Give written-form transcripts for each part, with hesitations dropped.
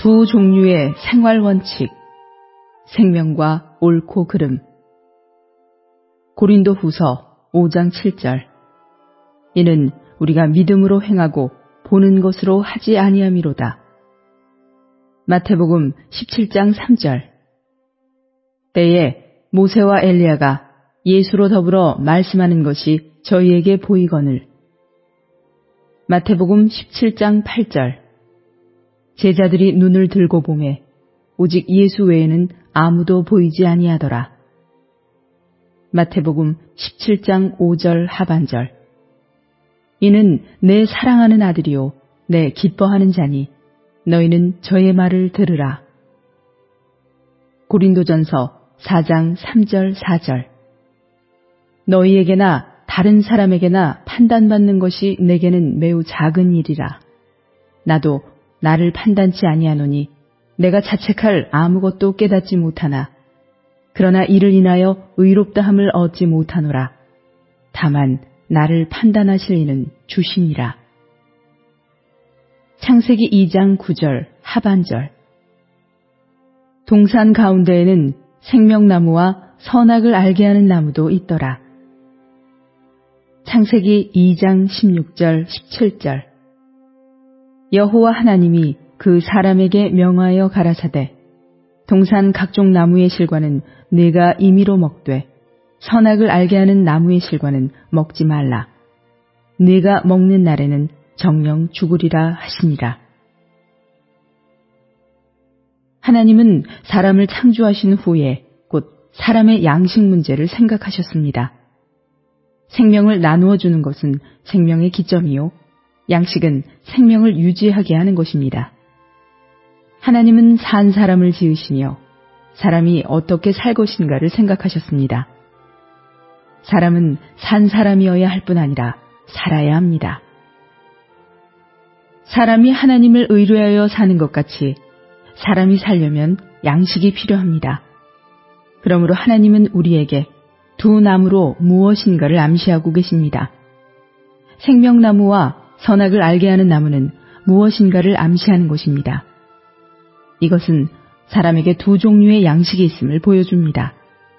두 종류의 생활 원칙, 생명과 옳고 그름. 고린도 후서 5장 7절. 이는 우리가 믿음으로 행하고 보는 것으로 하지 아니함이로다. 마태복음 17장 3절. 때에 모세와 엘리야가 예수로 더불어 말씀하는 것이 저희에게 보이거늘. 마태복음 17장 8절. 제자들이 눈을 들고 보매 오직 예수 외에는 아무도 보이지 아니하더라. 마태복음 17장 5절 하반절. 이는 내 사랑하는 아들이요 내 기뻐하는 자니 너희는 저의 말을 들으라. 고린도전서 4장 3절 4절. 너희에게나 다른 사람에게나 판단받는 것이 내게는 매우 작은 일이라. 나도 나를 판단치 아니하노니 내가 자책할 아무것도 깨닫지 못하나 그러나 이를 인하여 의롭다함을 얻지 못하노라. 다만 나를 판단하실 이는 주시니라. 창세기 2장 9절 하반절. 동산 가운데에는 생명나무와 선악을 알게 하는 나무도 있더라. 창세기 2장 16절 17절. 여호와 하나님이 그 사람에게 명하여 가라사대 동산 각종 나무의 실과는 네가 임의로 먹되 선악을 알게 하는 나무의 실과는 먹지 말라. 네가 먹는 날에는 정녕 죽으리라 하시니라. 하나님은 사람을 창조하신 후에 곧 사람의 양식 문제를 생각하셨습니다. 생명을 나누어 주는 것은 생명의 기점이요 양식은 생명을 유지하게 하는 것입니다. 하나님은 산 사람을 지으시며 사람이 어떻게 살 것인가를 생각하셨습니다. 사람은 산 사람이어야 할 뿐 아니라 살아야 합니다. 사람이 하나님을 의뢰하여 사는 것 같이 사람이 살려면 양식이 필요합니다. 그러므로 하나님은 우리에게 두 나무로 무엇인가를 암시하고 계십니다. 생명나무와 선악을 알게 하는 나무는 무엇인가를 암시하는 것입니다. 이것은 사람에게 두 종류의 양식이 있음을 보여줍니다.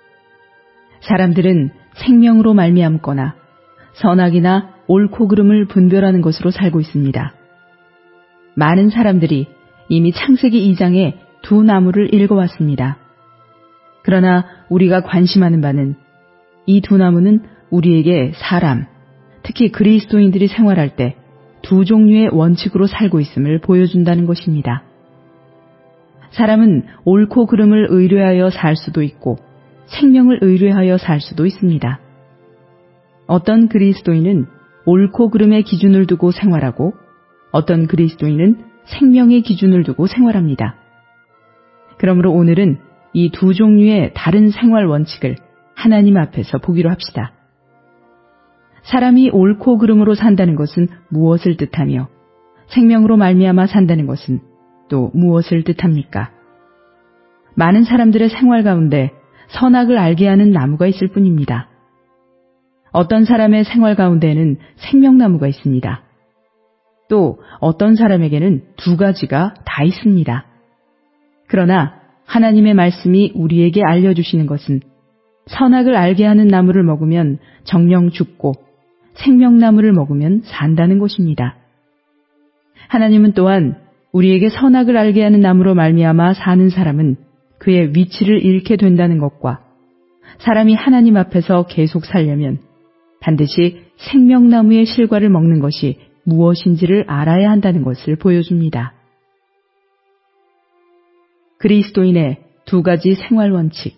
사람들은 생명으로 말미암거나 선악이나 옳고 그름을 분별하는 것으로 살고 있습니다. 많은 사람들이 이미 창세기 2장의 두 나무를 읽어왔습니다. 그러나 우리가 관심하는 바는 이 두 나무는 우리에게 사람, 특히 그리스도인들이 생활할 때 두 종류의 원칙으로 살고 있음을 보여준다는 것입니다. 사람은 옳고 그름을 의뢰하여 살 수도 있고 생명을 의뢰하여 살 수도 있습니다. 어떤 그리스도인은 옳고 그름의 기준을 두고 생활하고 어떤 그리스도인은 생명의 기준을 두고 생활합니다. 그러므로 오늘은 이 두 종류의 다른 생활 원칙을 하나님 앞에서 보기로 합시다. 사람이 옳고 그름으로 산다는 것은 무엇을 뜻하며 생명으로 말미암아 산다는 것은 또 무엇을 뜻합니까? 많은 사람들의 생활 가운데 선악을 알게 하는 나무가 있을 뿐입니다. 어떤 사람의 생활 가운데에는 생명나무가 있습니다. 또 어떤 사람에게는 두 가지가 다 있습니다. 그러나 하나님의 말씀이 우리에게 알려주시는 것은 선악을 알게 하는 나무를 먹으면 정녕 죽고 생명나무를 먹으면 산다는 것입니다. 하나님은 또한 우리에게 선악을 알게 하는 나무로 말미암아 사는 사람은 그의 위치를 잃게 된다는 것과 사람이 하나님 앞에서 계속 살려면 반드시 생명나무의 실과를 먹는 것이 무엇인지를 알아야 한다는 것을 보여줍니다. 그리스도인의 두 가지 생활 원칙.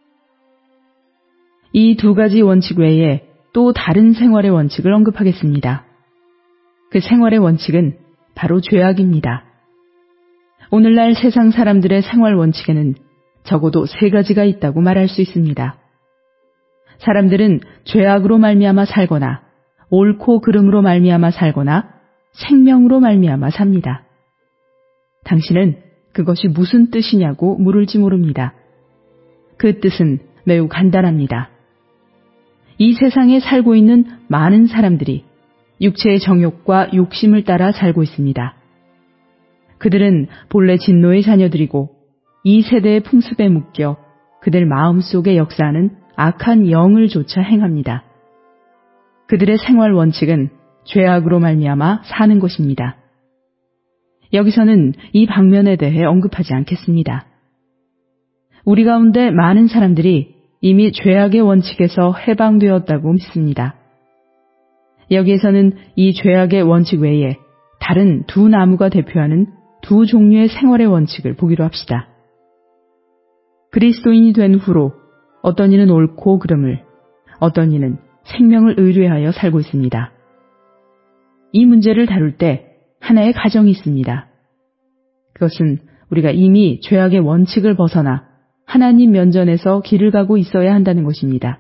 이 두 가지 원칙 외에 또 다른 생활의 원칙을 언급하겠습니다. 그 생활의 원칙은 바로 죄악입니다. 오늘날 세상 사람들의 생활 원칙에는 적어도 세 가지가 있다고 말할 수 있습니다. 사람들은 죄악으로 말미암아 살거나 옳고 그름으로 말미암아 살거나 생명으로 말미암아 삽니다. 당신은 그것이 무슨 뜻이냐고 물을지 모릅니다. 그 뜻은 매우 간단합니다. 이 세상에 살고 있는 많은 사람들이 육체의 정욕과 욕심을 따라 살고 있습니다. 그들은 본래 진노의 자녀들이고 이 세대의 풍습에 묶여 그들 마음속에 역사하는 악한 영을 조차 행합니다. 그들의 생활 원칙은 죄악으로 말미암아 사는 것입니다. 여기서는 이 방면에 대해 언급하지 않겠습니다. 우리 가운데 많은 사람들이 이미 죄악의 원칙에서 해방되었다고 믿습니다. 여기에서는 이 죄악의 원칙 외에 다른 두 나무가 대표하는 두 종류의 생활의 원칙을 보기로 합시다. 그리스도인이 된 후로 어떤 이는 옳고 그름을, 어떤 이는 생명을 의뢰하여 살고 있습니다. 이 문제를 다룰 때 하나의 가정이 있습니다. 그것은 우리가 이미 죄악의 원칙을 벗어나 하나님 면전에서 길을 가고 있어야 한다는 것입니다.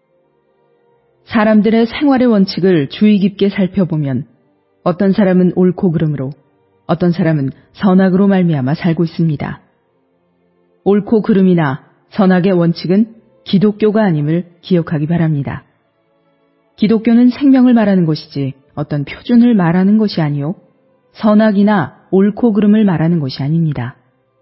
사람들의 생활의 원칙을 주의 깊게 살펴보면 어떤 사람은 옳고 그름으로, 어떤 사람은 선악으로 말미암아 살고 있습니다. 옳고 그름이나 선악의 원칙은 기독교가 아님을 기억하기 바랍니다. 기독교는 생명을 말하는 것이지 어떤 표준을 말하는 것이 아니요 선악이나 옳고 그름을 말하는 것이 아닙니다.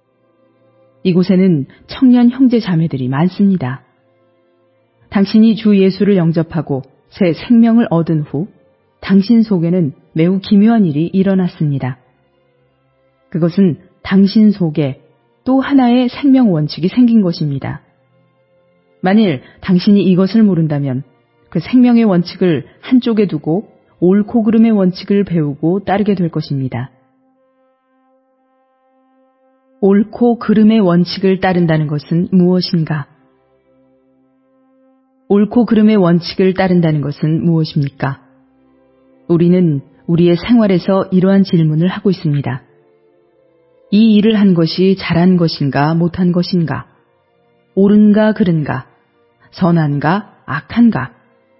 이곳에는 청년 형제 자매들이 많습니다. 당신이 주 예수를 영접하고 새 생명을 얻은 후 당신 속에는 매우 기묘한 일이 일어났습니다. 그것은 당신 속에 또 하나의 생명 원칙이 생긴 것입니다. 만일 당신이 이것을 모른다면 그 생명의 원칙을 한쪽에 두고 옳고 그름의 원칙을 배우고 따르게 될 것입니다. 옳고 그름의 원칙을 따른다는 것은 무엇인가? 옳고 그름의 원칙을 따른다는 것은 무엇입니까? 우리는 우리의 생활에서 이러한 질문을 하고 있습니다. 이 일을 한 것이 잘한 것인가 못한 것인가? 옳은가 그른가? 선한가 악한가?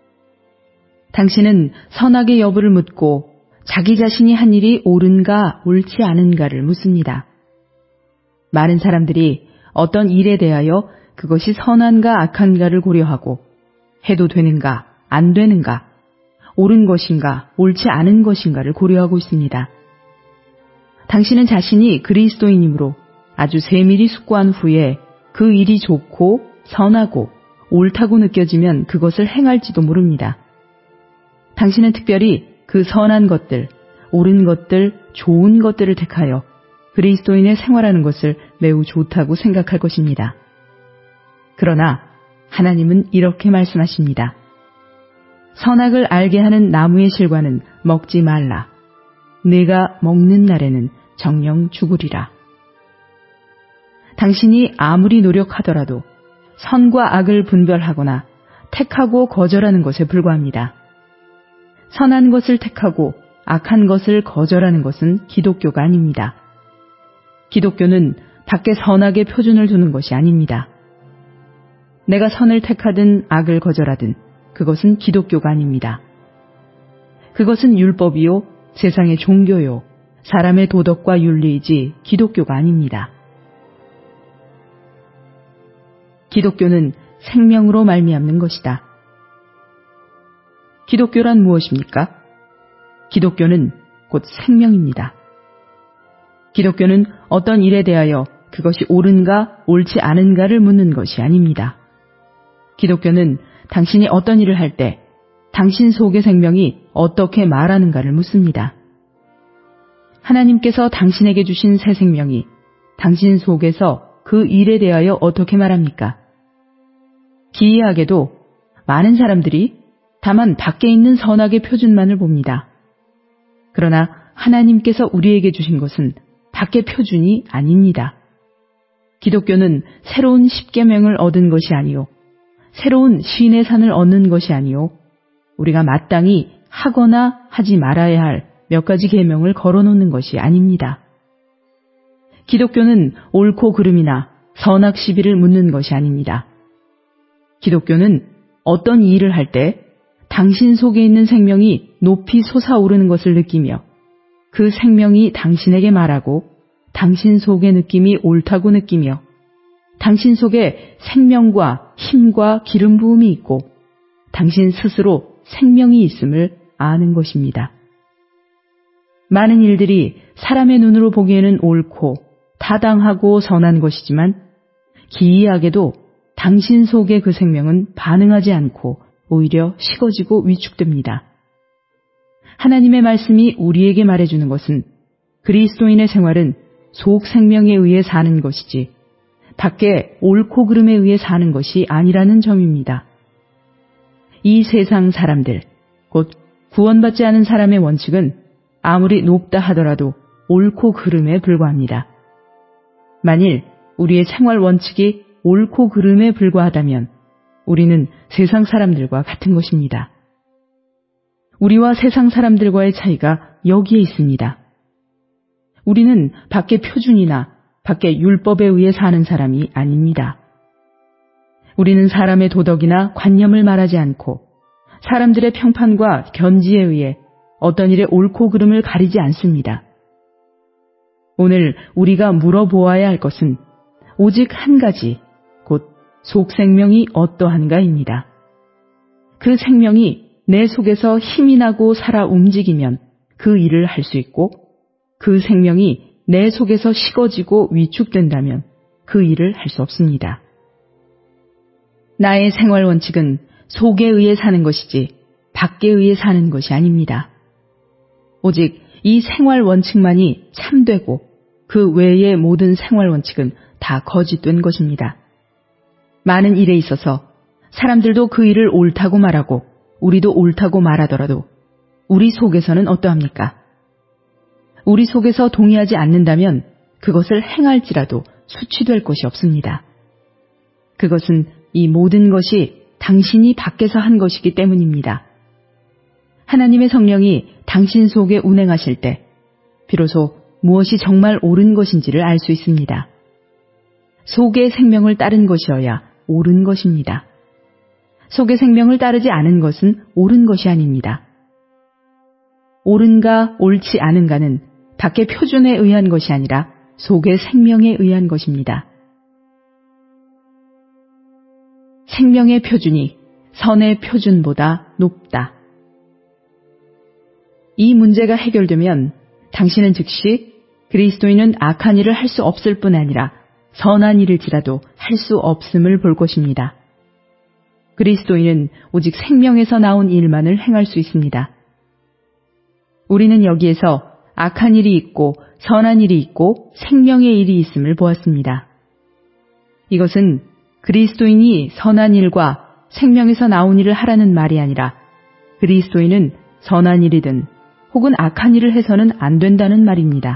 당신은 선악의 여부를 묻고 자기 자신이 한 일이 옳은가 옳지 않은가를 묻습니다. 많은 사람들이 어떤 일에 대하여 그것이 선한가 악한가를 고려하고 해도 되는가 안 되는가, 옳은 것인가 옳지 않은 것인가를 고려하고 있습니다. 당신은 자신이 그리스도인이므로 아주 세밀히 숙고한 후에 그 일이 좋고 선하고 옳다고 느껴지면 그것을 행할지도 모릅니다. 당신은 특별히 그 선한 것들, 옳은 것들, 좋은 것들을 택하여 그리스도인의 생활하는 것을 매우 좋다고 생각할 것입니다. 그러나 하나님은 이렇게 말씀하십니다. 선악을 알게 하는 나무의 실과는 먹지 말라. 네가 먹는 날에는 정녕 죽으리라. 당신이 아무리 노력하더라도 선과 악을 분별하거나 택하고 거절하는 것에 불과합니다. 선한 것을 택하고 악한 것을 거절하는 것은 기독교가 아닙니다. 기독교는 밖에 선악의 표준을 두는 것이 아닙니다. 내가 선을 택하든 악을 거절하든 그것은 기독교가 아닙니다. 그것은 율법이요, 세상의 종교요, 사람의 도덕과 윤리이지 기독교가 아닙니다. 기독교는 생명으로 말미암는 것이다. 기독교란 무엇입니까? 기독교는 곧 생명입니다. 기독교는 어떤 일에 대하여 그것이 옳은가 옳지 않은가를 묻는 것이 아닙니다. 기독교는 당신이 어떤 일을 할 때 당신 속의 생명이 어떻게 말하는가를 묻습니다. 하나님께서 당신에게 주신 새 생명이 당신 속에서 그 일에 대하여 어떻게 말합니까? 기이하게도 많은 사람들이 다만 밖에 있는 선악의 표준만을 봅니다. 그러나 하나님께서 우리에게 주신 것은 밖의 표준이 아닙니다. 기독교는 새로운 십계명을 얻은 것이 아니요, 새로운 신의 산을 얻는 것이 아니요, 우리가 마땅히 하거나 하지 말아야 할 몇 가지 계명을 걸어놓는 것이 아닙니다. 기독교는 옳고 그름이나 선악 시비를 묻는 것이 아닙니다. 기독교는 어떤 일을 할 때 당신 속에 있는 생명이 높이 솟아오르는 것을 느끼며 그 생명이 당신에게 말하고 당신 속의 느낌이 옳다고 느끼며 당신 속에 생명과 힘과 기름 부음이 있고 당신 스스로 생명이 있음을 아는 것입니다. 많은 일들이 사람의 눈으로 보기에는 옳고 타당하고 선한 것이지만 기이하게도 당신 속의 그 생명은 반응하지 않고 오히려 식어지고 위축됩니다. 하나님의 말씀이 우리에게 말해주는 것은 그리스도인의 생활은 속 생명에 의해 사는 것이지 밖에 옳고 그름에 의해 사는 것이 아니라는 점입니다. 이 세상 사람들, 곧 구원받지 않은 사람의 원칙은 아무리 높다 하더라도 옳고 그름에 불과합니다. 만일 우리의 생활 원칙이 옳고 그름에 불과하다면 우리는 세상 사람들과 같은 것입니다. 우리와 세상 사람들과의 차이가 여기에 있습니다. 우리는 밖의 표준이나 밖의 율법에 의해 사는 사람이 아닙니다. 우리는 사람의 도덕이나 관념을 말하지 않고 사람들의 평판과 견지에 의해 어떤 일의 옳고 그름을 가리지 않습니다. 오늘 우리가 물어보아야 할 것은 오직 한 가지, 곧 속생명이 어떠한가입니다. 그 생명이 내 속에서 힘이 나고 살아 움직이면 그 일을 할 수 있고 그 생명이 내 속에서 식어지고 위축된다면 그 일을 할 수 없습니다. 나의 생활 원칙은 속에 의해 사는 것이지 밖에 의해 사는 것이 아닙니다. 오직 이 생활 원칙만이 참되고 그 외의 모든 생활 원칙은 다 거짓된 것입니다. 많은 일에 있어서 사람들도 그 일을 옳다고 말하고 우리도 옳다고 말하더라도 우리 속에서는 어떠합니까? 우리 속에서 동의하지 않는다면 그것을 행할지라도 수치될 것이 없습니다. 그것은 이 모든 것이 당신이 밖에서 한 것이기 때문입니다. 하나님의 성령이 당신 속에 운행하실 때 비로소 무엇이 정말 옳은 것인지를 알 수 있습니다. 속의 생명을 따른 것이어야 옳은 것입니다. 속의 생명을 따르지 않은 것은 옳은 것이 아닙니다. 옳은가 옳지 않은가는 밖의 표준에 의한 것이 아니라 속의 생명에 의한 것입니다. 생명의 표준이 선의 표준보다 높다. 이 문제가 해결되면 당신은 즉시 그리스도인은 악한 일을 할 수 없을 뿐 아니라 선한 일일지라도 할 수 없음을 볼 것입니다. 그리스도인은 오직 생명에서 나온 일만을 행할 수 있습니다. 우리는 여기에서 악한 일이 있고 선한 일이 있고 생명의 일이 있음을 보았습니다. 이것은 그리스도인이 선한 일과 생명에서 나온 일을 하라는 말이 아니라 그리스도인은 선한 일이든 혹은 악한 일을 해서는 안 된다는 말입니다.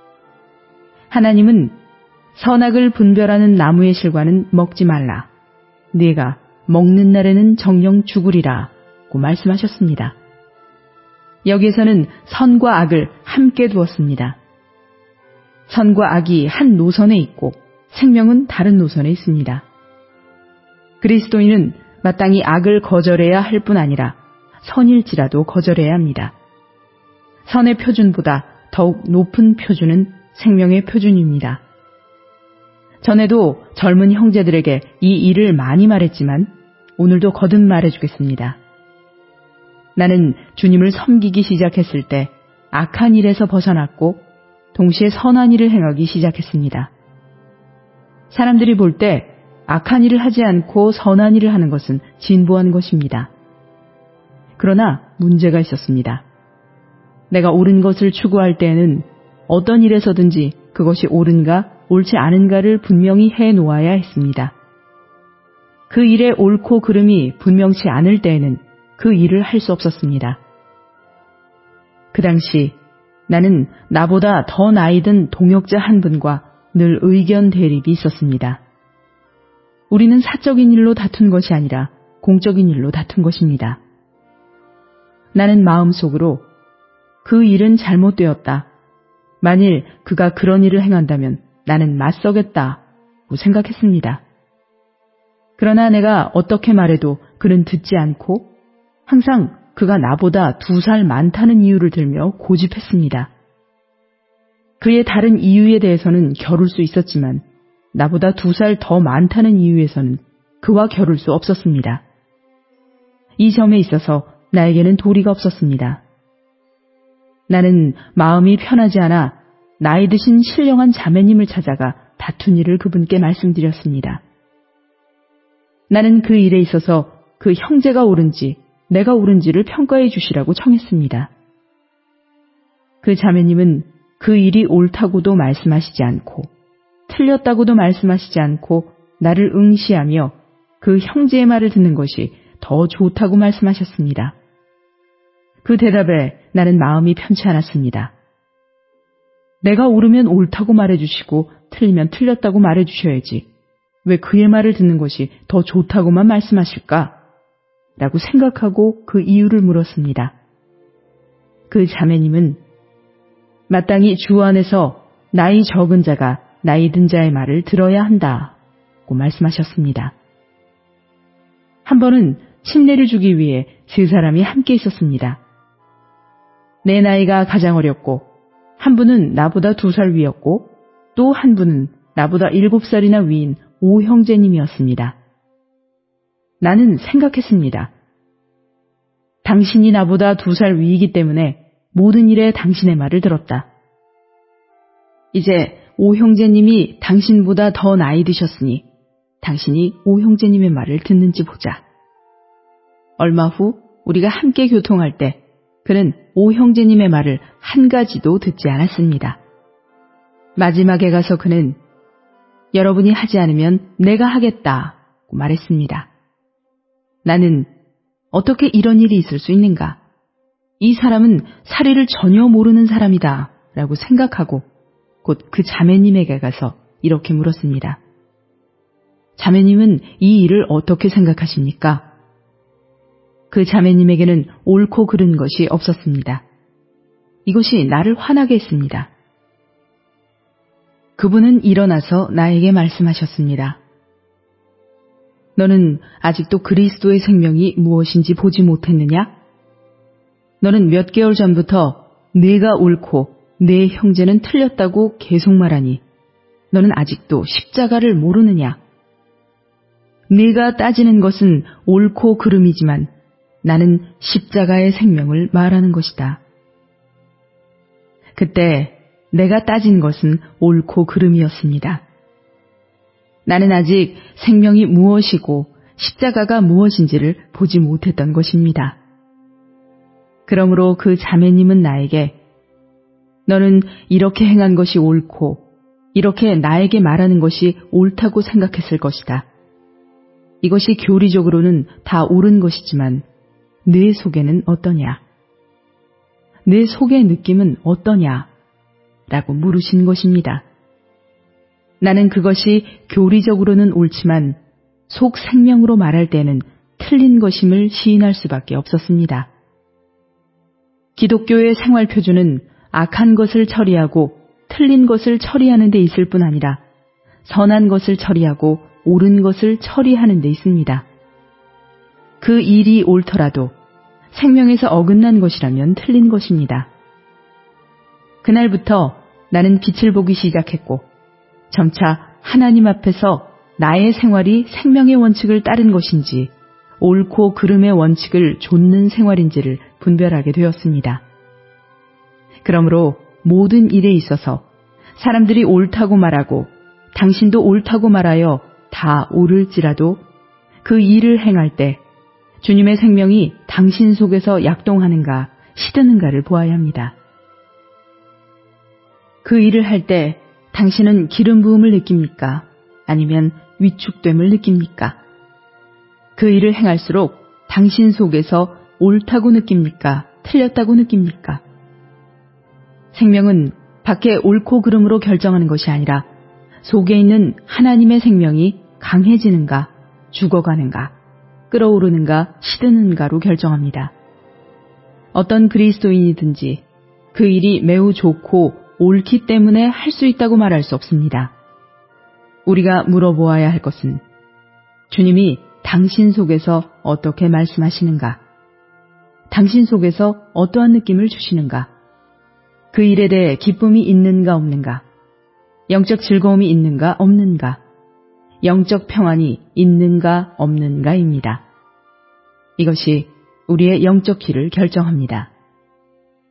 하나님은 선악을 분별하는 나무의 실과는 먹지 말라. 네가 먹는 날에는 정령 죽으리라 고 말씀하셨습니다. 여기에서는 선과 악을 함께 두었습니다. 선과 악이 한 노선에 있고 생명은 다른 노선에 있습니다. 그리스도인은 마땅히 악을 거절해야 할 뿐 아니라 선일지라도 거절해야 합니다. 선의 표준보다 더욱 높은 표준은 생명의 표준입니다. 전에도 젊은 형제들에게 이 일을 많이 말했지만 오늘도 거듭 말해주겠습니다. 나는 주님을 섬기기 시작했을 때 악한 일에서 벗어났고 동시에 선한 일을 행하기 시작했습니다. 사람들이 볼 때 악한 일을 하지 않고 선한 일을 하는 것은 진보한 것입니다. 그러나 문제가 있었습니다. 내가 옳은 것을 추구할 때에는 어떤 일에서든지 그것이 옳은가 옳지 않은가를 분명히 해놓아야 했습니다. 그 일의 옳고 그름이 분명치 않을 때에는 그 일을 할 수 없었습니다. 그 당시 나는 나보다 더 나이 든 동역자 한 분과 늘 의견 대립이 있었습니다. 우리는 사적인 일로 다툰 것이 아니라 공적인 일로 다툰 것입니다. 나는 마음속으로 그 일은 잘못되었다. 만일 그가 그런 일을 행한다면 나는 맞서겠다고 생각했습니다. 그러나 내가 어떻게 말해도 그는 듣지 않고 항상 그가 나보다 2살 많다는 이유를 들며 고집했습니다. 그의 다른 이유에 대해서는 겨룰 수 있었지만 나보다 2살 더 많다는 이유에서는 그와 겨룰 수 없었습니다. 이 점에 있어서 나에게는 도리가 없었습니다. 나는 마음이 편하지 않아 나이 드신 신령한 자매님을 찾아가 다툰 일을 그분께 말씀드렸습니다. 나는 그 일에 있어서 그 형제가 옳은지 내가 옳은지를 평가해 주시라고 청했습니다. 그 자매님은 그 일이 옳다고도 말씀하시지 않고 틀렸다고도 말씀하시지 않고 나를 응시하며 그 형제의 말을 듣는 것이 더 좋다고 말씀하셨습니다. 그 대답에 나는 마음이 편치 않았습니다. 내가 옳으면 옳다고 말해주시고 틀리면 틀렸다고 말해주셔야지. 왜 그의 말을 듣는 것이 더 좋다고만 말씀하실까? 라고 생각하고 그 이유를 물었습니다. 그 자매님은 마땅히 주 안에서 나이 적은 자가 나이 든 자의 말을 들어야 한다고 말씀하셨습니다. 한 번은 침례를 주기 위해 세 사람이 함께 있었습니다. 내 나이가 가장 어렸고 한 분은 나보다 2살 위였고 또 한 분은 나보다 7살이나 위인 오형제님이었습니다. 나는 생각했습니다. 당신이 나보다 2살 위이기 때문에 모든 일에 당신의 말을 들었다. 이제 오형제님이 당신보다 더 나이 드셨으니 당신이 오형제님의 말을 듣는지 보자. 얼마 후 우리가 함께 교통할 때 그는 오형제님의 말을 한 가지도 듣지 않았습니다. 마지막에 가서 그는 여러분이 하지 않으면 내가 하겠다고 말했습니다. 나는 어떻게 이런 일이 있을 수 있는가? 이 사람은 사리를 전혀 모르는 사람이다 라고 생각하고 곧 그 자매님에게 가서 이렇게 물었습니다. 자매님은 이 일을 어떻게 생각하십니까? 그 자매님에게는 옳고 그른 것이 없었습니다. 이것이 나를 화나게 했습니다. 그분은 일어나서 나에게 말씀하셨습니다. 너는 아직도 그리스도의 생명이 무엇인지 보지 못했느냐? 너는 몇 개월 전부터 네가 옳고 네 형제는 틀렸다고 계속 말하니 너는 아직도 십자가를 모르느냐? 네가 따지는 것은 옳고 그름이지만 나는 십자가의 생명을 말하는 것이다. 그때 내가 따진 것은 옳고 그름이었습니다. 나는 아직 생명이 무엇이고 십자가가 무엇인지를 보지 못했던 것입니다. 그러므로 그 자매님은 나에게 너는 이렇게 행한 것이 옳고 이렇게 나에게 말하는 것이 옳다고 생각했을 것이다. 이것이 교리적으로는 다 옳은 것이지만 내 속에는 어떠냐? 내 속의 느낌은 어떠냐? 라고 물으신 것입니다. 나는 그것이 교리적으로는 옳지만 속 생명으로 말할 때는 틀린 것임을 시인할 수밖에 없었습니다. 기독교의 생활 표준은 악한 것을 처리하고 틀린 것을 처리하는 데 있을 뿐 아니라 선한 것을 처리하고 옳은 것을 처리하는 데 있습니다. 그 일이 옳더라도 생명에서 어긋난 것이라면 틀린 것입니다. 그날부터 나는 빛을 보기 시작했고 점차 하나님 앞에서 나의 생활이 생명의 원칙을 따른 것인지 옳고 그름의 원칙을 좇는 생활인지를 분별하게 되었습니다. 그러므로 모든 일에 있어서 사람들이 옳다고 말하고 당신도 옳다고 말하여 다 옳을지라도 그 일을 행할 때 주님의 생명이 당신 속에서 약동하는가 시드는가를 보아야 합니다. 그 일을 할 때 당신은 기름 부음을 느낍니까? 아니면 위축됨을 느낍니까? 그 일을 행할수록 당신 속에서 옳다고 느낍니까? 틀렸다고 느낍니까? 생명은 밖에 옳고 그름으로 결정하는 것이 아니라 속에 있는 하나님의 생명이 강해지는가, 죽어가는가, 끓어오르는가, 시드는가로 결정합니다. 어떤 그리스도인이든지 그 일이 매우 좋고 옳기 때문에 할 수 있다고 말할 수 없습니다. 우리가 물어보아야 할 것은 주님이 당신 속에서 어떻게 말씀하시는가? 당신 속에서 어떠한 느낌을 주시는가? 그 일에 대해 기쁨이 있는가 없는가? 영적 즐거움이 있는가 없는가? 영적 평안이 있는가 없는가입니다. 이것이 우리의 영적 길을 결정합니다.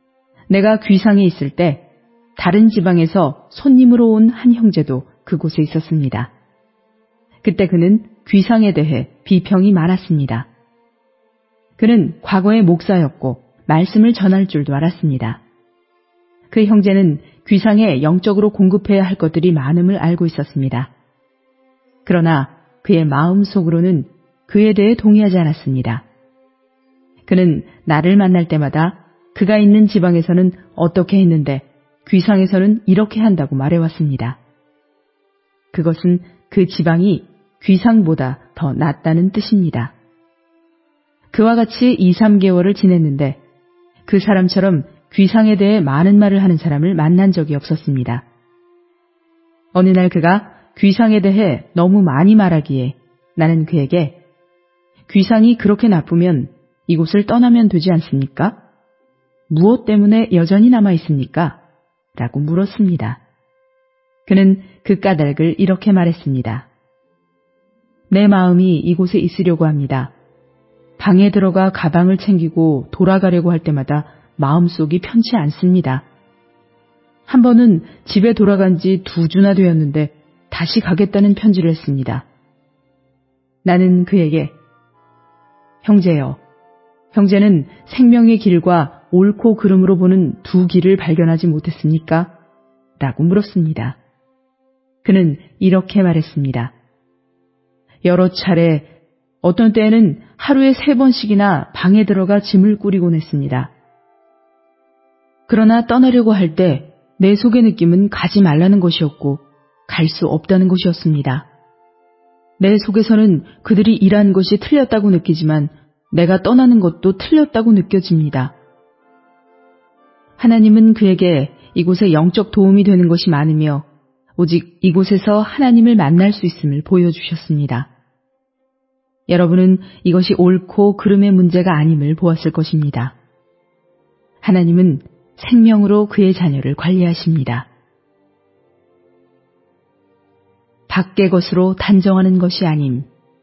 내가 귀상에 있을 때 다른 지방에서 손님으로 온 한 형제도 그곳에 있었습니다. 그때 그는 귀상에 대해 비평이 많았습니다. 그는 과거의 목사였고 말씀을 전할 줄도 알았습니다. 그 형제는 귀상에 영적으로 공급해야 할 것들이 많음을 알고 있었습니다. 그러나 그의 마음속으로는 그에 대해 동의하지 않았습니다. 그는 나를 만날 때마다 그가 있는 지방에서는 어떻게 했는데 귀상에서는 이렇게 한다고 말해왔습니다. 그것은 그 지방이 귀상보다 더 낫다는 뜻입니다. 그와 같이 2, 3개월을 지냈는데 그 사람처럼 귀상에 대해 많은 말을 하는 사람을 만난 적이 없었습니다. 어느 날 그가 귀상에 대해 너무 많이 말하기에 나는 그에게 귀상이 그렇게 나쁘면 이곳을 떠나면 되지 않습니까? 무엇 때문에 여전히 남아 있습니까? 라고 물었습니다. 그는 그 까닭을 이렇게 말했습니다. 내 마음이 이곳에 있으려고 합니다. 방에 들어가 가방을 챙기고 돌아가려고 할 때마다 마음속이 편치 않습니다. 한 번은 집에 돌아간 지 2주나 되었는데 다시 가겠다는 편지를 했습니다. 나는 그에게 형제여, 형제는 생명의 길과 옳고 그름으로 보는 두 길을 발견하지 못했습니까? 라고 물었습니다. 그는 이렇게 말했습니다. 여러 차례, 어떤 때에는 하루에 3번씩이나 방에 들어가 짐을 꾸리곤 했습니다. 그러나 떠나려고 할 때 내 속의 느낌은 가지 말라는 것이었고 갈 수 없다는 것이었습니다. 내 속에서는 그들이 일한 것이 틀렸다고 느끼지만 내가 떠나는 것도 틀렸다고 느껴집니다. 하나님은 그에게 이곳에 영적 도움이 되는 것이 많으며 오직 이곳에서 하나님을 만날 수 있음을 보여주셨습니다. 여러분은 이것이 옳고 그름의 문제가 아님을 보았을 것입니다. 하나님은 생명으로 그의 자녀를 관리하십니다. 밖의 것으로 단정하는 것이 아님.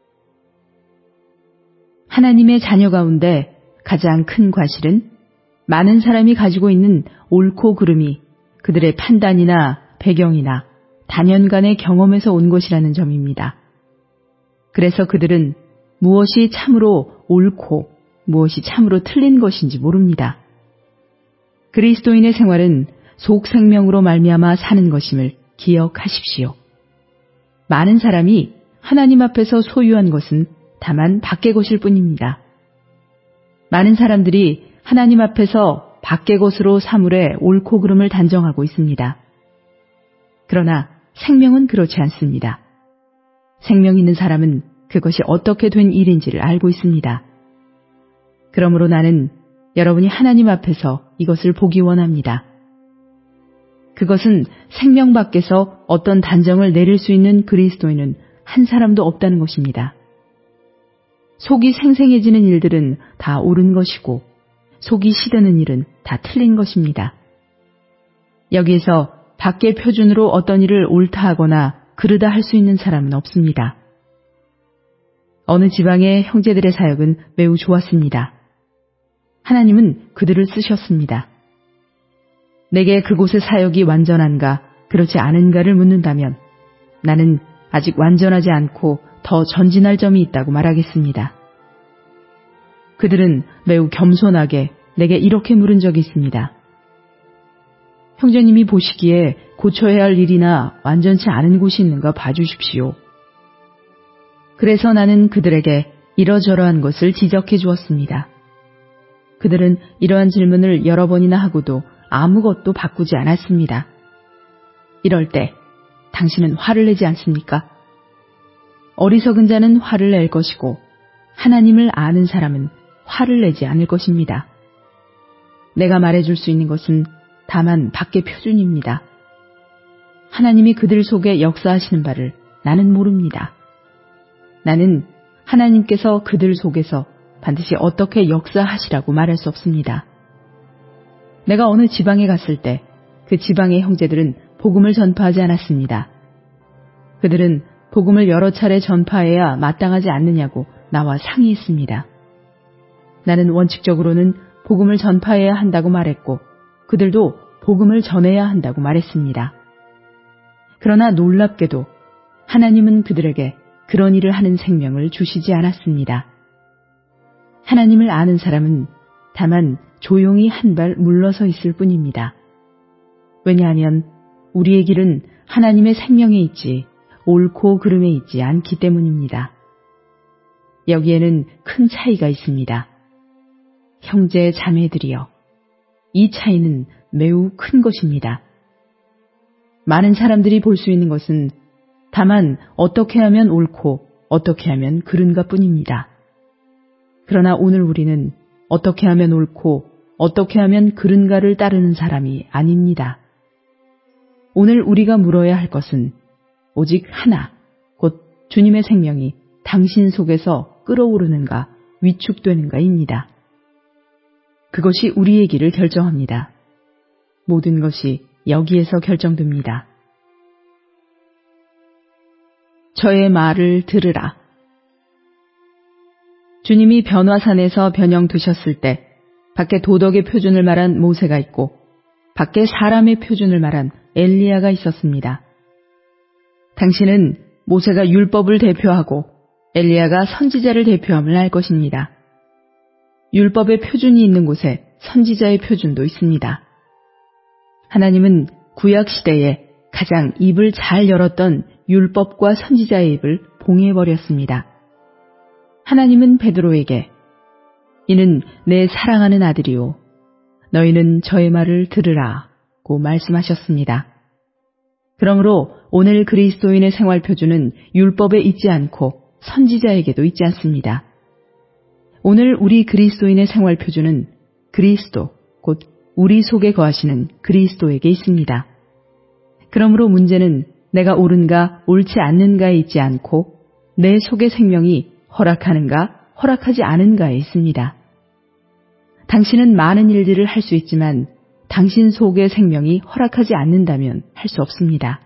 하나님의 자녀 가운데 가장 큰 과실은 많은 사람이 가지고 있는 옳고 그름이 그들의 판단이나 배경이나 단연간의 경험에서 온 것이라는 점입니다. 그래서 그들은 무엇이 참으로 옳고 무엇이 참으로 틀린 것인지 모릅니다. 그리스도인의 생활은 속 생명으로 말미암아 사는 것임을 기억하십시오. 많은 사람이 하나님 앞에서 소유한 것은 다만 밖의 것일 뿐입니다. 많은 사람들이 하나님 앞에서 밖의 것으로 사물의 옳고 그름을 단정하고 있습니다. 그러나 생명은 그렇지 않습니다. 생명 있는 사람은 그것이 어떻게 된 일인지를 알고 있습니다. 그러므로 나는 여러분이 하나님 앞에서 이것을 보기 원합니다. 그것은 생명 밖에서 어떤 단정을 내릴 수 있는 그리스도인은 한 사람도 없다는 것입니다. 속이 생생해지는 일들은 다 옳은 것이고 속이 시드는 일은 다 틀린 것입니다. 여기에서 밖의 표준으로 어떤 일을 옳다 하거나 그르다 할 수 있는 사람은 없습니다. 어느 지방의 형제들의 사역은 매우 좋았습니다. 하나님은 그들을 쓰셨습니다. 내게 그곳의 사역이 완전한가 그렇지 않은가를 묻는다면 나는 아직 완전하지 않고 더 전진할 점이 있다고 말하겠습니다. 그들은 매우 겸손하게 내게 이렇게 물은 적이 있습니다. 형제님이 보시기에 고쳐야 할 일이나 완전치 않은 곳이 있는가 봐주십시오. 그래서 나는 그들에게 이러저러한 것을 지적해 주었습니다. 그들은 이러한 질문을 여러 번이나 하고도 아무것도 바꾸지 않았습니다. 이럴 때 당신은 화를 내지 않습니까? 어리석은 자는 화를 낼 것이고 하나님을 아는 사람은 화를 내지 않을 것입니다. 내가 말해줄 수 있는 것은 다만 밖의 표준입니다. 하나님이 그들 속에 역사하시는 바를 나는 모릅니다. 나는 하나님께서 그들 속에서 반드시 어떻게 역사하시라고 말할 수 없습니다. 내가 어느 지방에 갔을 때 그 지방의 형제들은 복음을 전파하지 않았습니다. 그들은 복음을 여러 차례 전파해야 마땅하지 않느냐고 나와 상의했습니다. 나는 원칙적으로는 복음을 전파해야 한다고 말했고 그들도 복음을 전해야 한다고 말했습니다. 그러나 놀랍게도 하나님은 그들에게 그런 일을 하는 생명을 주시지 않았습니다. 하나님을 아는 사람은 다만 조용히 한 발 물러서 있을 뿐입니다. 왜냐하면 우리의 길은 하나님의 생명에 있지 옳고 그름에 있지 않기 때문입니다. 여기에는 큰 차이가 있습니다. 형제 자매들이여, 이 차이는 매우 큰 것입니다. 많은 사람들이 볼 수 있는 것은 다만 어떻게 하면 옳고 어떻게 하면 그른가 뿐입니다. 그러나 오늘 우리는 어떻게 하면 옳고 어떻게 하면 그른가를 따르는 사람이 아닙니다. 오늘 우리가 물어야 할 것은 오직 하나, 곧 주님의 생명이 당신 속에서 끓어오르는가 위축되는가입니다. 그것이 우리의 길을 결정합니다. 모든 것이 여기에서 결정됩니다. 저의 말을 들으라. 주님이 변화산에서 변형 드셨을 때 밖에 도덕의 표준을 말한 모세가 있고 밖에 사람의 표준을 말한 엘리야가 있었습니다. 당신은 모세가 율법을 대표하고 엘리야가 선지자를 대표함을 알 것입니다. 율법의 표준이 있는 곳에 선지자의 표준도 있습니다. 하나님은 구약 시대에 가장 입을 잘 열었던 율법과 선지자의 입을 봉해버렸습니다. 하나님은 베드로에게 이는 내 사랑하는 아들이요 너희는 저의 말을 들으라고 말씀하셨습니다. 그러므로 오늘 그리스도인의 생활 표준은 율법에 있지 않고 선지자에게도 있지 않습니다. 오늘 우리 그리스도인의 생활 표준은 그리스도, 곧 우리 속에 거하시는 그리스도에게 있습니다. 그러므로 문제는 내가 옳은가 옳지 않는가에 있지 않고 내 속의 생명이 허락하는가 허락하지 않은가에 있습니다. 당신은 많은 일들을 할 수 있지만 당신 속의 생명이 허락하지 않는다면 할 수 없습니다.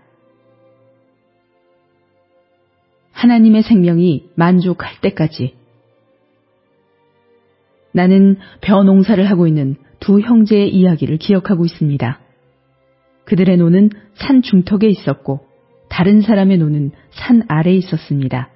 하나님의 생명이 만족할 때까지. 나는 벼 농사를 하고 있는 두 형제의 이야기를 기억하고 있습니다. 그들의 노는 산 중턱에 있었고 다른 사람의 노는 산 아래에 있었습니다.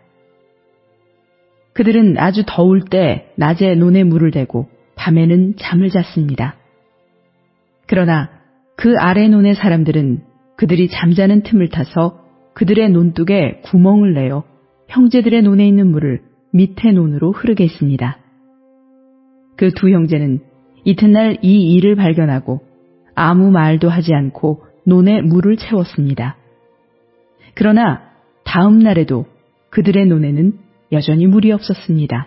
그들은 아주 더울 때 낮에 논에 물을 대고 밤에는 잠을 잤습니다. 그러나 그 아래 논의 사람들은 그들이 잠자는 틈을 타서 그들의 논둑에 구멍을 내어 형제들의 논에 있는 물을 밑에 논으로 흐르게 했습니다. 그 두 형제는 이튿날 이 일을 발견하고 아무 말도 하지 않고 논에 물을 채웠습니다. 그러나 다음 날에도 그들의 논에는 여전히 물이 없었습니다.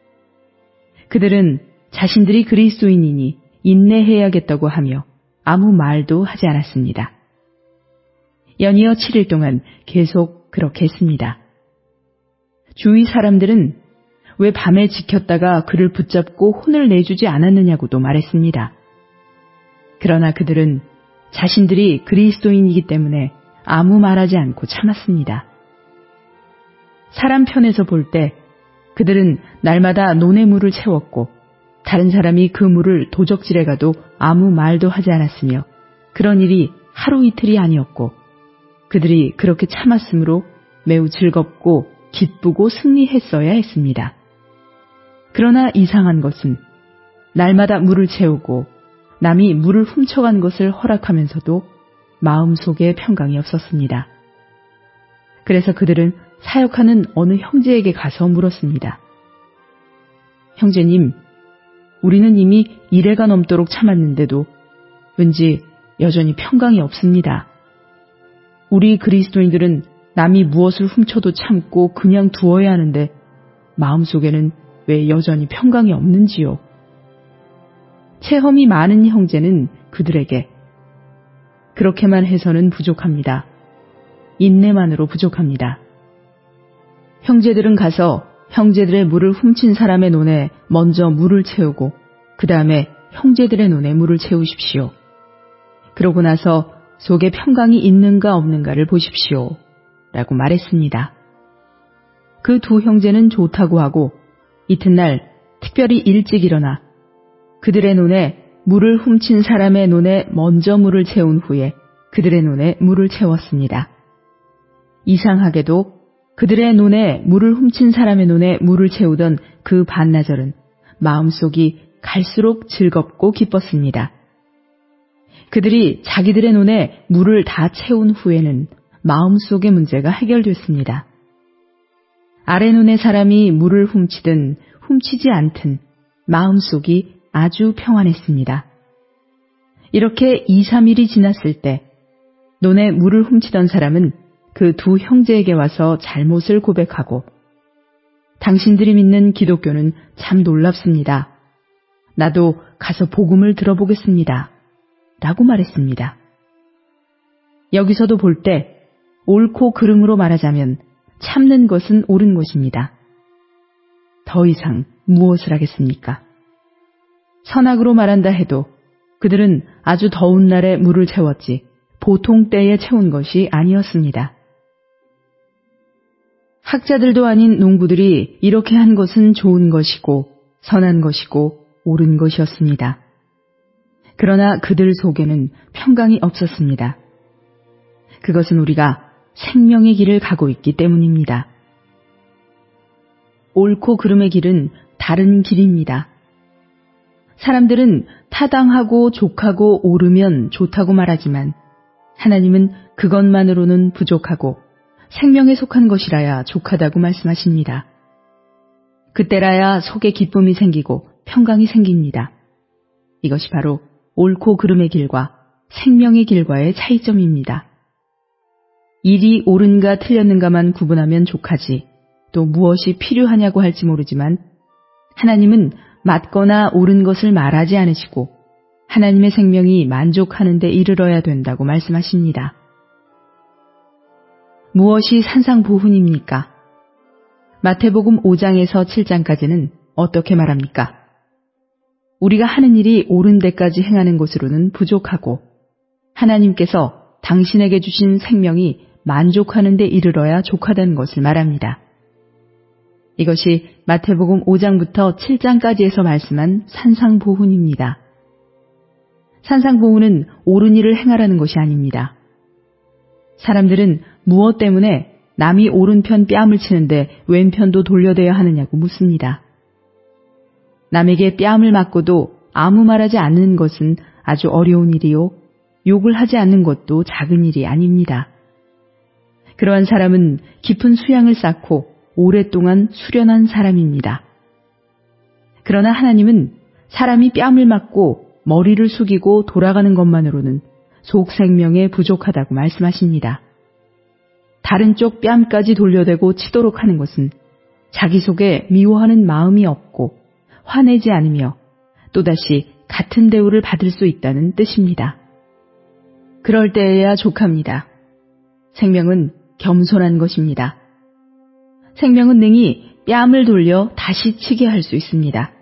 그들은 자신들이 그리스도인이니 인내해야겠다고 하며 아무 말도 하지 않았습니다. 연이어 7일 동안 계속 그렇게 했습니다. 주위 사람들은 왜 밤에 지켰다가 그를 붙잡고 혼을 내주지 않았느냐고도 말했습니다. 그러나 그들은 자신들이 그리스도인이기 때문에 아무 말하지 않고 참았습니다. 사람 편에서 볼 때 그들은 날마다 논의 물을 채웠고 다른 사람이 그 물을 도적질해 가도 아무 말도 하지 않았으며 그런 일이 하루 이틀이 아니었고 그들이 그렇게 참았으므로 매우 즐겁고 기쁘고 승리했어야 했습니다. 그러나 이상한 것은 날마다 물을 채우고 남이 물을 훔쳐간 것을 허락하면서도 마음속에 평강이 없었습니다. 그래서 그들은 사역하는 어느 형제에게 가서 물었습니다. 형제님, 우리는 이미 1회가 넘도록 참았는데도 왠지 여전히 평강이 없습니다. 우리 그리스도인들은 남이 무엇을 훔쳐도 참고 그냥 두어야 하는데 마음속에는 왜 여전히 평강이 없는지요? 체험이 많은 형제는 그들에게 그렇게만 해서는 부족합니다. 인내만으로 부족합니다. 형제들은 가서 형제들의 물을 훔친 사람의 논에 먼저 물을 채우고 그 다음에 형제들의 논에 물을 채우십시오. 그러고 나서 속에 평강이 있는가 없는가를 보십시오. 라고 말했습니다. 그 두 형제는 좋다고 하고 이튿날 특별히 일찍 일어나 그들의 논에 물을 훔친 사람의 논에 먼저 물을 채운 후에 그들의 논에 물을 채웠습니다. 이상하게도 그들의 논에 물을 훔친 사람의 논에 물을 채우던 그 반나절은 마음속이 갈수록 즐겁고 기뻤습니다. 그들이 자기들의 논에 물을 다 채운 후에는 마음속의 문제가 해결됐습니다. 아래 논의 사람이 물을 훔치든 훔치지 않든 마음속이 아주 평안했습니다. 이렇게 2, 3일이 지났을 때 논에 물을 훔치던 사람은 그 두 형제에게 와서 잘못을 고백하고 당신들이 믿는 기독교는 참 놀랍습니다. 나도 가서 복음을 들어보겠습니다. 라고 말했습니다. 여기서도 볼 때 옳고 그름으로 말하자면 참는 것은 옳은 것입니다. 더 이상 무엇을 하겠습니까? 선악으로 말한다 해도 그들은 아주 더운 날에 물을 채웠지 보통 때에 채운 것이 아니었습니다. 학자들도 아닌 농부들이 이렇게 한 것은 좋은 것이고 선한 것이고 옳은 것이었습니다. 그러나 그들 속에는 평강이 없었습니다. 그것은 우리가 생명의 길을 가고 있기 때문입니다. 옳고 그름의 길은 다른 길입니다. 사람들은 타당하고 족하고 옳으면 좋다고 말하지만 하나님은 그것만으로는 부족하고 생명에 속한 것이라야 족하다고 말씀하십니다. 그때라야 속에 기쁨이 생기고 평강이 생깁니다. 이것이 바로 옳고 그름의 길과 생명의 길과의 차이점입니다. 일이 옳은가 틀렸는가만 구분하면 족하지 또 무엇이 필요하냐고 할지 모르지만 하나님은 맞거나 옳은 것을 말하지 않으시고 하나님의 생명이 만족하는 데 이르러야 된다고 말씀하십니다. 무엇이 산상보훈입니까? 마태복음 5장에서 7장까지는 어떻게 말합니까? 우리가 하는 일이 옳은 데까지 행하는 것으로는 부족하고 하나님께서 당신에게 주신 생명이 만족하는 데 이르러야 족하다는 것을 말합니다. 이것이 마태복음 5장부터 7장까지에서 말씀한 산상보훈입니다. 산상보훈은 옳은 일을 행하라는 것이 아닙니다. 사람들은 무엇 때문에 남이 오른편 뺨을 치는데 왼편도 돌려대야 하느냐고 묻습니다. 남에게 뺨을 맞고도 아무 말하지 않는 것은 아주 어려운 일이요. 욕을 하지 않는 것도 작은 일이 아닙니다. 그러한 사람은 깊은 수양을 쌓고 오랫동안 수련한 사람입니다. 그러나 하나님은 사람이 뺨을 맞고 머리를 숙이고 돌아가는 것만으로는 속 생명에 부족하다고 말씀하십니다. 다른 쪽 뺨까지 돌려대고 치도록 하는 것은 자기 속에 미워하는 마음이 없고 화내지 않으며 또다시 같은 대우를 받을 수 있다는 뜻입니다. 그럴 때에야 족합니다. 생명은 겸손한 것입니다. 생명은 능히 뺨을 돌려 다시 치게 할 수 있습니다.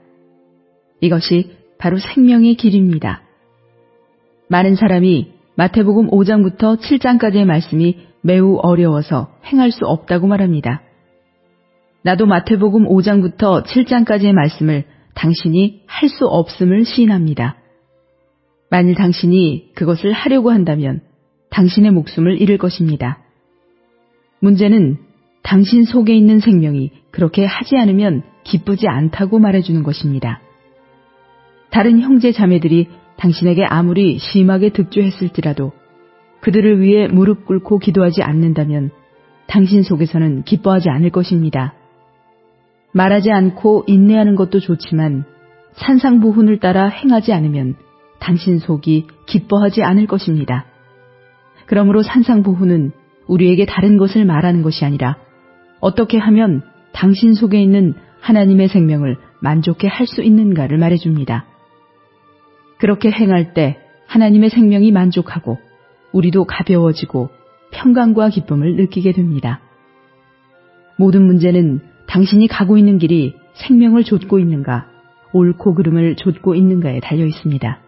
이것이 바로 생명의 길입니다. 많은 사람이 마태복음 5장부터 7장까지의 말씀이 매우 어려워서 행할 수 없다고 말합니다. 나도 마태복음 5장부터 7장까지의 말씀을 당신이 할 수 없음을 시인합니다. 만일 당신이 그것을 하려고 한다면 당신의 목숨을 잃을 것입니다. 문제는 당신 속에 있는 생명이 그렇게 하지 않으면 기쁘지 않다고 말해주는 것입니다. 다른 형제 자매들이 당신에게 아무리 심하게 득조했을지라도 그들을 위해 무릎 꿇고 기도하지 않는다면 당신 속에서는 기뻐하지 않을 것입니다. 말하지 않고 인내하는 것도 좋지만 산상보훈을 따라 행하지 않으면 당신 속이 기뻐하지 않을 것입니다. 그러므로 산상보훈은 우리에게 다른 것을 말하는 것이 아니라 어떻게 하면 당신 속에 있는 하나님의 생명을 만족해 할 수 있는가를 말해줍니다. 그렇게 행할 때 하나님의 생명이 만족하고 우리도 가벼워지고 평강과 기쁨을 느끼게 됩니다. 모든 문제는 당신이 가고 있는 길이 생명을 좇고 있는가, 옳고 그름을 좇고 있는가에 달려 있습니다.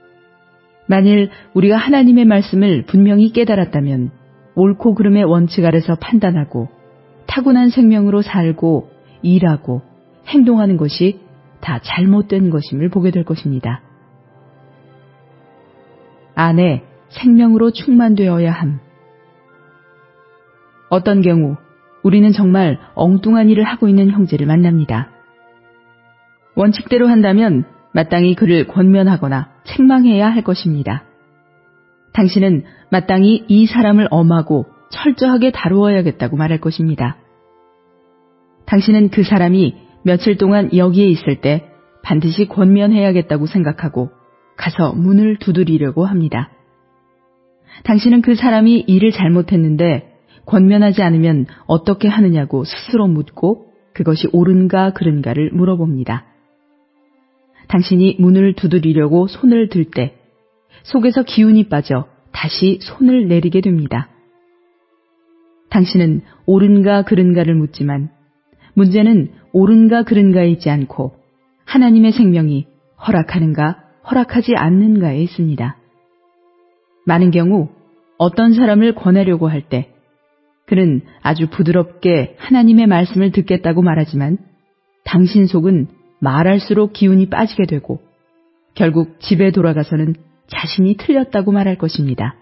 만일 우리가 하나님의 말씀을 분명히 깨달았다면 옳고 그름의 원칙 아래서 판단하고 타고난 생명으로 살고 일하고 행동하는 것이 다 잘못된 것임을 보게 될 것입니다. 안에 생명으로 충만되어야 함. 어떤 경우 우리는 정말 엉뚱한 일을 하고 있는 형제를 만납니다. 원칙대로 한다면 마땅히 그를 권면하거나 책망해야 할 것입니다. 당신은 마땅히 이 사람을 엄하고 철저하게 다루어야겠다고 말할 것입니다. 당신은 그 사람이 며칠 동안 여기에 있을 때 반드시 권면해야겠다고 생각하고 가서 문을 두드리려고 합니다. 당신은 그 사람이 일을 잘못했는데 권면하지 않으면 어떻게 하느냐고 스스로 묻고 그것이 옳은가 그른가를 물어봅니다. 당신이 문을 두드리려고 손을 들 때 속에서 기운이 빠져 다시 손을 내리게 됩니다. 당신은 옳은가 그른가를 묻지만 문제는 옳은가 그른가에 있지 않고 하나님의 생명이 허락하는가 허락하지 않는가에 있습니다. 많은 경우 어떤 사람을 권하려고 할 때 그는 아주 부드럽게 하나님의 말씀을 듣겠다고 말하지만 당신 속은 말할수록 기운이 빠지게 되고 결국 집에 돌아가서는 자신이 틀렸다고 말할 것입니다.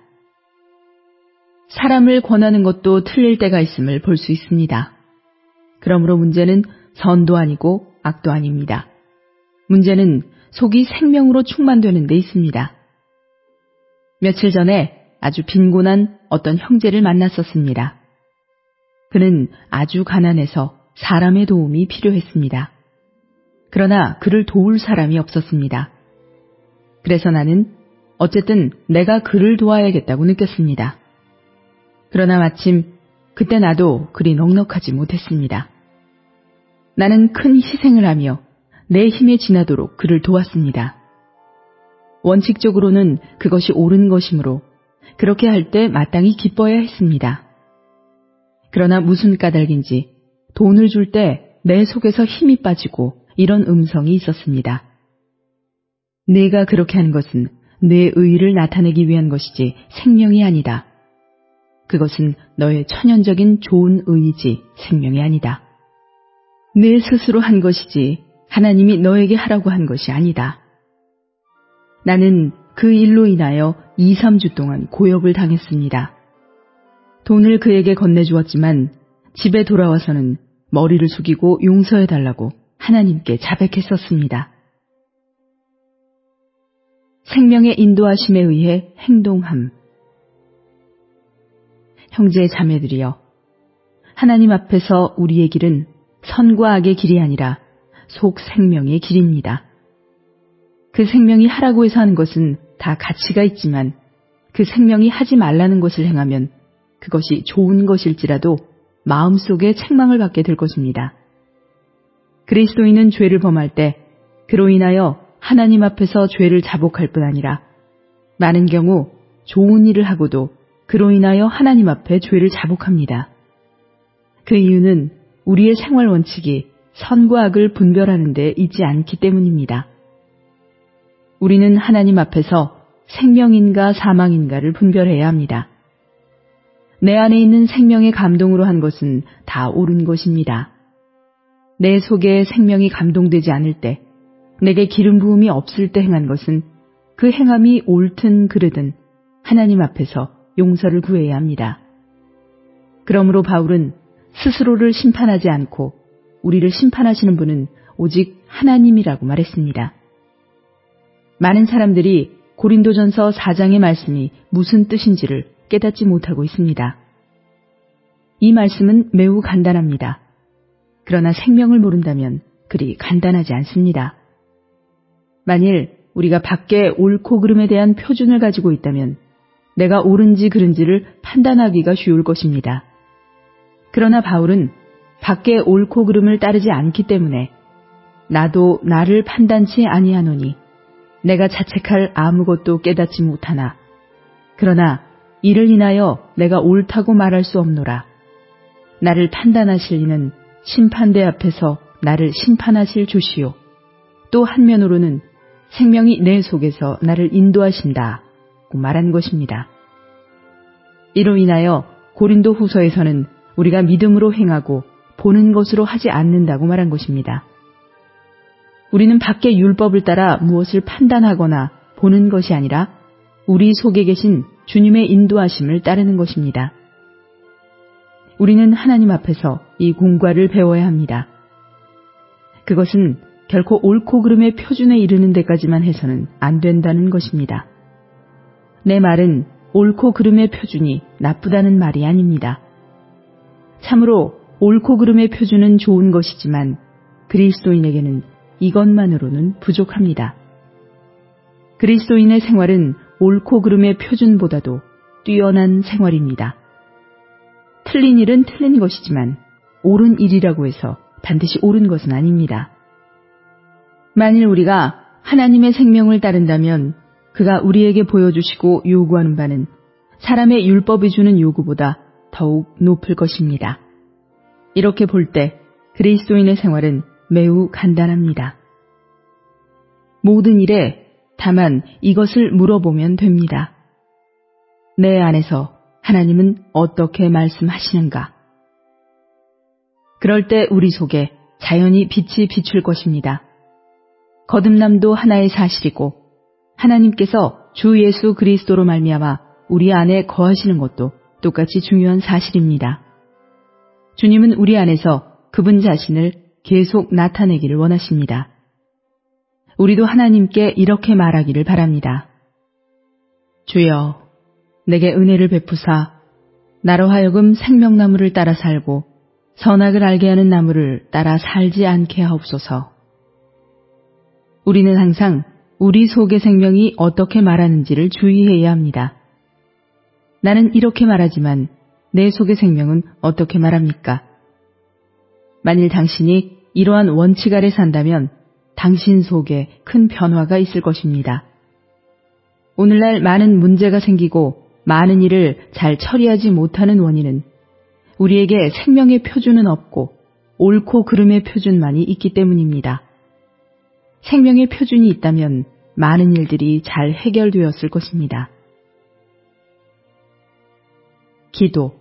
사람을 권하는 것도 틀릴 때가 있음을 볼 수 있습니다. 그러므로 문제는 선도 아니고 악도 아닙니다. 문제는 속이 생명으로 충만되는 데 있습니다. 며칠 전에 아주 빈곤한 어떤 형제를 만났었습니다. 그는 아주 가난해서 사람의 도움이 필요했습니다. 그러나 그를 도울 사람이 없었습니다. 그래서 나는 어쨌든 내가 그를 도와야겠다고 느꼈습니다. 그러나 마침 그때 나도 그리 넉넉하지 못했습니다. 나는 큰 희생을 하며 내 힘에 지나도록 그를 도왔습니다. 원칙적으로는 그것이 옳은 것이므로 그렇게 할 때 마땅히 기뻐야 했습니다. 그러나 무슨 까닭인지 돈을 줄 때 내 속에서 힘이 빠지고 이런 음성이 있었습니다. 네가 그렇게 한 것은 내 의의를 나타내기 위한 것이지 생명이 아니다. 그것은 너의 천연적인 좋은 의이지 생명이 아니다. 내 스스로 한 것이지 하나님이 너에게 하라고 한 것이 아니다. 나는 그 일로 인하여 2, 3주 동안 고역을 당했습니다. 돈을 그에게 건네주었지만 집에 돌아와서는 머리를 숙이고 용서해달라고 하나님께 자백했었습니다. 생명의 인도하심에 의해 행동함. 형제 자매들이여, 하나님 앞에서 우리의 길은 선과 악의 길이 아니라 속 생명의 길입니다. 그 생명이 하라고 해서 하는 것은 다 가치가 있지만 그 생명이 하지 말라는 것을 행하면 그것이 좋은 것일지라도 마음속에 책망을 받게 될 것입니다. 그리스도인은 죄를 범할 때 그로 인하여 하나님 앞에서 죄를 자복할 뿐 아니라 많은 경우 좋은 일을 하고도 그로 인하여 하나님 앞에 죄를 자복합니다. 그 이유는 우리의 생활 원칙이 선과 악을 분별하는 데 있지 않기 때문입니다. 우리는 하나님 앞에서 생명인가 사망인가를 분별해야 합니다. 내 안에 있는 생명의 감동으로 한 것은 다 옳은 것입니다. 내 속에 생명이 감동되지 않을 때, 내게 기름 부음이 없을 때 행한 것은 그 행함이 옳든 그르든 하나님 앞에서 용서를 구해야 합니다. 그러므로 바울은 스스로를 심판하지 않고 우리를 심판하시는 분은 오직 하나님이라고 말했습니다. 많은 사람들이 고린도전서 4장의 말씀이 무슨 뜻인지를 깨닫지 못하고 있습니다. 이 말씀은 매우 간단합니다. 그러나 생명을 모른다면 그리 간단하지 않습니다. 만일 우리가 밖에 옳고 그름에 대한 표준을 가지고 있다면 내가 옳은지 그른지를 판단하기가 쉬울 것입니다. 그러나 바울은 밖에 옳고 그름을 따르지 않기 때문에 나도 나를 판단치 아니하노니 내가 자책할 아무것도 깨닫지 못하나 그러나 이를 인하여 내가 옳다고 말할 수 없노라. 나를 판단하실 이는 심판대 앞에서 나를 심판하실 주시오. 또 한면으로는 생명이 내 속에서 나를 인도하신다고 말한 것입니다. 이로 인하여 고린도 후서에서는 우리가 믿음으로 행하고 보는 것으로 하지 않는다고 말한 것입니다. 우리는 밖의 율법을 따라 무엇을 판단하거나 보는 것이 아니라 우리 속에 계신 주님의 인도하심을 따르는 것입니다. 우리는 하나님 앞에서 이 공과를 배워야 합니다. 그것은 결코 옳고 그름의 표준에 이르는 데까지만 해서는 안 된다는 것입니다. 내 말은 옳고 그름의 표준이 나쁘다는 말이 아닙니다. 참으로 옳고 그름의 표준은 좋은 것이지만 그리스도인에게는 이것만으로는 부족합니다. 그리스도인의 생활은 옳고 그름의 표준보다도 뛰어난 생활입니다. 틀린 일은 틀린 것이지만 옳은 일이라고 해서 반드시 옳은 것은 아닙니다. 만일 우리가 하나님의 생명을 따른다면 그가 우리에게 보여주시고 요구하는 바는 사람의 율법이 주는 요구보다 더욱 높을 것입니다. 이렇게 볼 때 그리스도인의 생활은 매우 간단합니다. 모든 일에 다만 이것을 물어보면 됩니다. 내 안에서 하나님은 어떻게 말씀하시는가? 그럴 때 우리 속에 자연히 빛이 비출 것입니다. 거듭남도 하나의 사실이고 하나님께서 주 예수 그리스도로 말미암아 우리 안에 거하시는 것도 똑같이 중요한 사실입니다. 주님은 우리 안에서 그분 자신을 계속 나타내기를 원하십니다. 우리도 하나님께 이렇게 말하기를 바랍니다. 주여, 내게 은혜를 베푸사 나로 하여금 생명나무를 따라 살고 선악을 알게 하는 나무를 따라 살지 않게 하옵소서. 우리는 항상 우리 속의 생명이 어떻게 말하는지를 주의해야 합니다. 나는 이렇게 말하지만 내 속의 생명은 어떻게 말합니까? 만일 당신이 이러한 원칙 아래 산다면 당신 속에 큰 변화가 있을 것입니다. 오늘날 많은 문제가 생기고 많은 일을 잘 처리하지 못하는 원인은 우리에게 생명의 표준은 없고 옳고 그름의 표준만이 있기 때문입니다. 생명의 표준이 있다면 많은 일들이 잘 해결되었을 것입니다. 기도.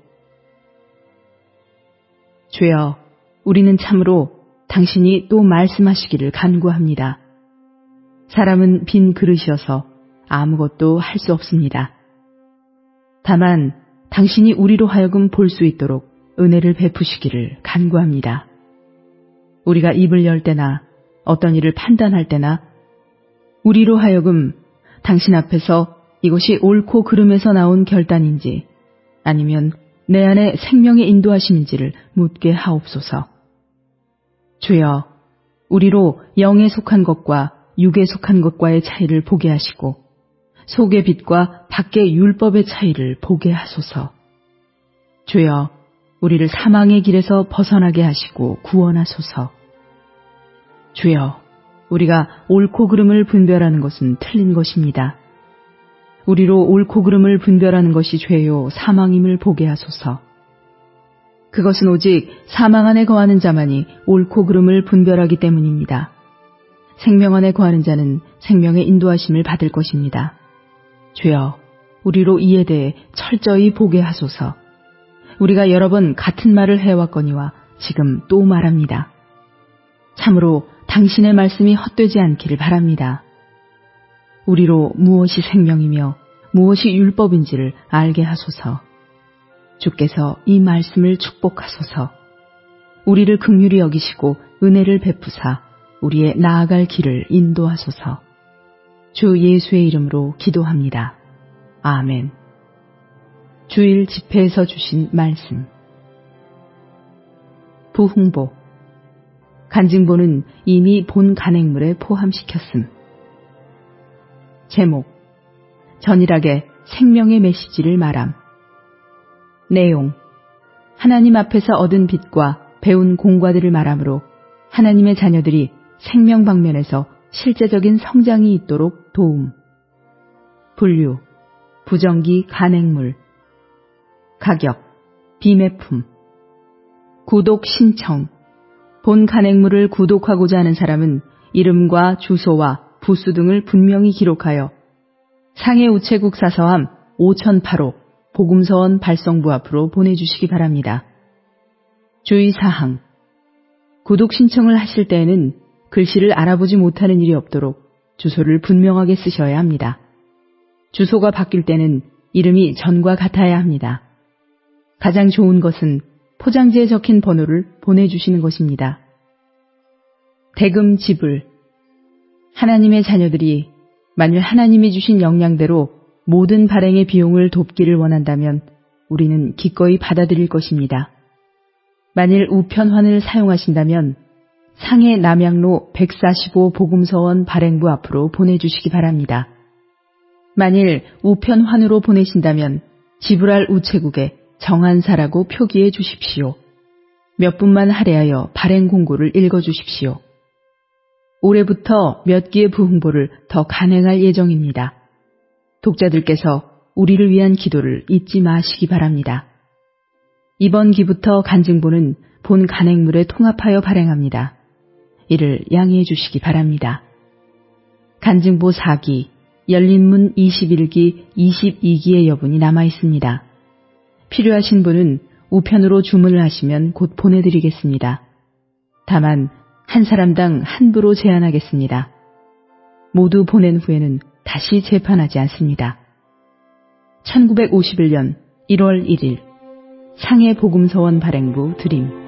주여, 우리는 참으로 당신이 또 말씀하시기를 간구합니다. 사람은 빈 그릇이어서 아무것도 할 수 없습니다. 다만 당신이 우리로 하여금 볼 수 있도록 은혜를 베푸시기를 간구합니다. 우리가 입을 열 때나 어떤 일을 판단할 때나 우리로 하여금 당신 앞에서 이것이 옳고 그름에서 나온 결단인지 아니면 내 안에 생명의 인도하심인지를 묻게 하옵소서. 주여, 우리로 영에 속한 것과 육에 속한 것과의 차이를 보게 하시고 속의 빛과 밖의 율법의 차이를 보게 하소서. 주여, 우리를 사망의 길에서 벗어나게 하시고 구원하소서. 주여, 우리가 옳고 그름을 분별하는 것은 틀린 것입니다. 우리로 옳고 그름을 분별하는 것이 죄요 사망임을 보게 하소서. 그것은 오직 사망 안에 거하는 자만이 옳고 그름을 분별하기 때문입니다. 생명 안에 거하는 자는 생명의 인도하심을 받을 것입니다. 주여, 우리로 이에 대해 철저히 보게 하소서. 우리가 여러 번 같은 말을 해왔거니와 지금 또 말합니다. 참으로 당신의 말씀이 헛되지 않기를 바랍니다. 우리로 무엇이 생명이며 무엇이 율법인지를 알게 하소서. 주께서 이 말씀을 축복하소서. 우리를 긍휼히 여기시고 은혜를 베푸사 우리의 나아갈 길을 인도하소서. 주 예수의 이름으로 기도합니다. 아멘. 주일 집회에서 주신 말씀. 부흥보. 간증보는 이미 본 간행물에 포함시켰음. 제목. 전일하게 생명의 메시지를 말함. 내용. 하나님 앞에서 얻은 빛과 배운 공과들을 말하므로 하나님의 자녀들이 생명 방면에서 실제적인 성장이 있도록 도움. 분류. 부정기 간행물. 가격. 비매품. 구독 신청. 본 간행물을 구독하고자 하는 사람은 이름과 주소와 부수 등을 분명히 기록하여 상해 우체국 사서함 5008호 복음서원 발송부 앞으로 보내주시기 바랍니다. 주의사항. 구독 신청을 하실 때에는 글씨를 알아보지 못하는 일이 없도록 주소를 분명하게 쓰셔야 합니다. 주소가 바뀔 때는 이름이 전과 같아야 합니다. 가장 좋은 것은 포장지에 적힌 번호를 보내주시는 것입니다. 대금 지불. 하나님의 자녀들이 만일 하나님이 주신 역량대로 모든 발행의 비용을 돕기를 원한다면 우리는 기꺼이 받아들일 것입니다. 만일 우편환을 사용하신다면 상해 남양로 145 복음서원 발행부 앞으로 보내주시기 바랍니다. 만일 우편환으로 보내신다면 지불할 우체국에 정한사라고 표기해 주십시오. 몇 분만 할애하여 발행 공고를 읽어주십시오. 올해부터 몇 기의 부흥보를 더 간행할 예정입니다. 독자들께서 우리를 위한 기도를 잊지 마시기 바랍니다. 이번 기부터 간증보는 본 간행물에 통합하여 발행합니다. 이를 양해해 주시기 바랍니다. 간증보 4기, 열린문 21기, 22기의 여분이 남아 있습니다. 필요하신 분은 우편으로 주문을 하시면 곧 보내드리겠습니다. 다만 한 사람당 한 부로 제한하겠습니다. 모두 보낸 후에는 다시 재판하지 않습니다. 1951년 1월 1일 상해 복음서원 발행부 드림.